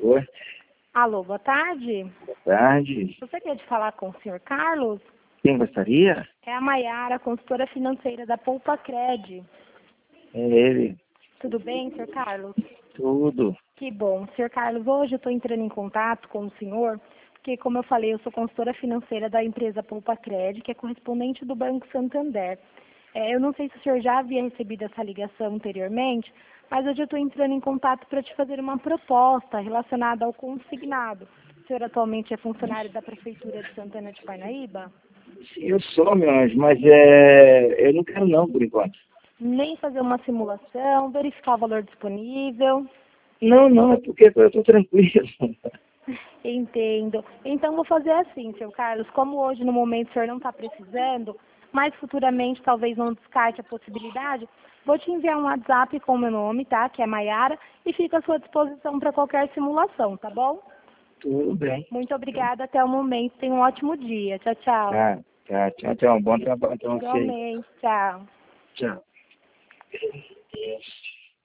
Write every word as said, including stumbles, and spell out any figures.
Oi, Alô, boa tarde. boa tarde. Você quer de falar com o senhor Carlos? Quem gostaria? É a Maiara, consultora financeira da Poupa Cred. É ele. Tudo bem, senhor Carlos? Tudo. Que bom. senhor Carlos, hoje eu estou entrando em contato com o senhor, porque, como eu falei, eu sou consultora financeira da empresa Poupa Cred, que é correspondente do Banco Santander. É, eu não sei se o senhor já havia recebido essa ligação anteriormente, mas hoje eu estou entrando em contato para te fazer uma proposta relacionada ao consignado. O senhor atualmente é funcionário da Prefeitura de Santana de Parnaíba? Eu sou, meu anjo, mas é... eu não quero não, por enquanto. Nem fazer uma simulação, verificar o valor disponível. Não, não, é porque eu estou tranquilo. Entendo. Então, vou fazer assim, seu Carlos. Como hoje, no momento, o senhor não está precisando, mas futuramente talvez não descarte a possibilidade, vou te enviar um WhatsApp com o meu nome, tá? Que é Maiara, e fica à sua disposição para qualquer simulação, tá bom? Tudo bem. Muito obrigada. Até o momento. Tenha um ótimo dia. Tchau, tchau. Tá, tá, tchau, tchau. Bom trabalho para você aí. Igualmente. Tchau. Tchau. Yes.